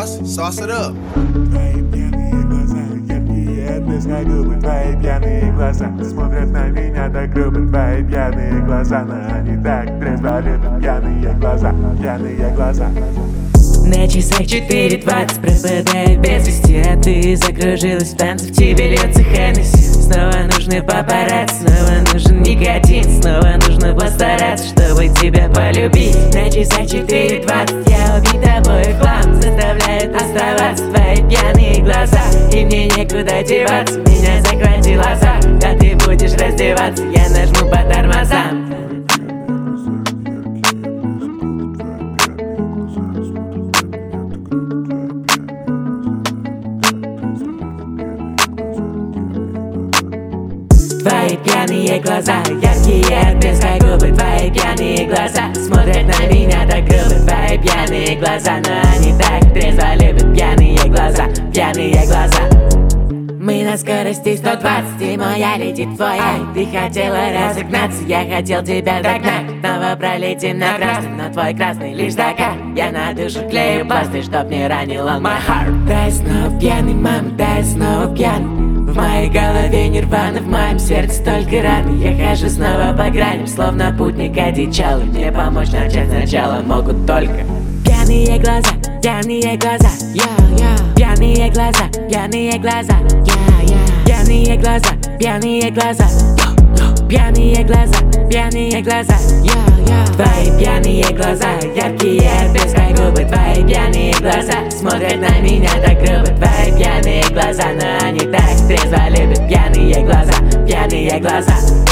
Sauce it up. Твои пьяные глаза, яркие безгогубы. Твои пьяные глаза смотрят на меня так грубо. Твои пьяные глаза, но они так трезво любят. Пьяные глаза, пьяные глаза. На часах 4:20 пропадаю без вести, а ты закружилась в танце, в тебе льется Хеннесси. Снова нужны папарацци, снова нужен никотин, снова нужно постараться, чтобы тебя полюбить. На часах 4:20 я убить тобой хлам, заставляет оставаться твои пьяные глаза. И мне некуда деваться, меня захватил азарт. Когда ты будешь раздеваться, я нажму по тормозам. Твои пьяные глаза, яркие безгогубы. Твои пьяные глаза смотрят на меня так грубо. Твои пьяные глаза, но они так трезво любят. Пьяные глаза, пьяные глаза. Мы на скорости 120, и моя летит твоя. Ты хотела разогнаться, я хотел тебя догнать. Снова пролетим на красный, но твой красный лишь закат. Я на душу клею пластырь, чтоб не ранил он my heart. Да я снова пьяный, мама, да я снова пьяный. В моей голове нирвана, в моем сердце только раны. Я хожу снова по граням, словно путник одичалый. Мне помочь начать сначала могут только пьяные глаза, пьяные глаза, пьяные глаза, пьяные глаза, пьяные глаза, пьяные глаза, пьяные глаза, пьяные глаза. Твои пьяные глаза, яркие безгогубы. Твои пьяные глаза смотрят на меня так грубо. Твои пьяные глаза, но они так трезво любят. Пьяные глаза, пьяные глаза.